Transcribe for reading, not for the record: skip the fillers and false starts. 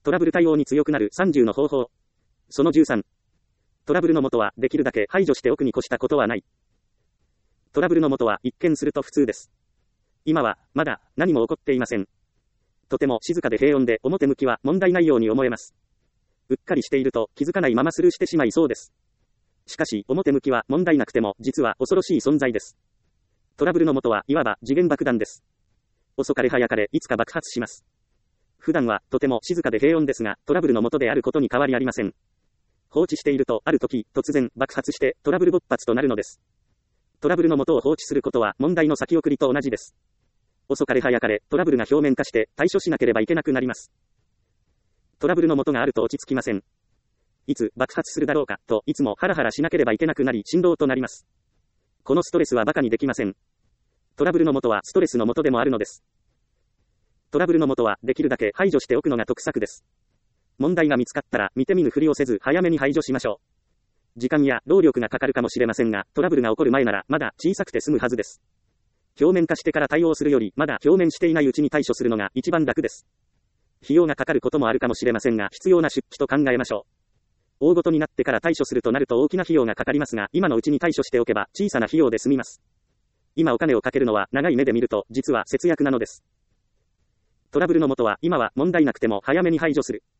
トラブル対応に強くなる30の方法。その13。トラブルの元はできるだけ排除しておくに越したことはない。トラブルの元は一見すると普通です。今は、まだ、何も起こっていません。とても静かで平穏で表向きは問題ないように思えます。うっかりしていると気づかないままスルーしてしまいそうです。しかし、表向きは問題なくても実は恐ろしい存在です。トラブルの元はいわば時限爆弾です。遅かれ早かれいつか爆発します。普段はとても静かで平穏ですが、トラブルの元であることに変わりありません。放置していると、ある時、突然爆発してトラブル勃発となるのです。トラブルの元を放置することは問題の先送りと同じです。遅かれ早かれ、トラブルが表面化して対処しなければいけなくなります。トラブルの元があると落ち着きません。いつ爆発するだろうか、といつもハラハラしなければいけなくなり振動となります。このストレスは馬鹿にできません。トラブルの元はストレスの元でもあるのです。トラブルの元はできるだけ排除しておくのが得策です。問題が見つかったら見て見ぬふりをせず早めに排除しましょう。時間や労力がかかるかもしれませんが、トラブルが起こる前ならまだ小さくて済むはずです。表面化してから対応するより、まだ表面していないうちに対処するのが一番楽です。費用がかかることもあるかもしれませんが、必要な出費と考えましょう。大ごとになってから対処するとなると大きな費用がかかりますが、今のうちに対処しておけば小さな費用で済みます。今お金をかけるのは長い目で見ると実は節約なのです。トラブルの元は今は問題なくても早めに排除する。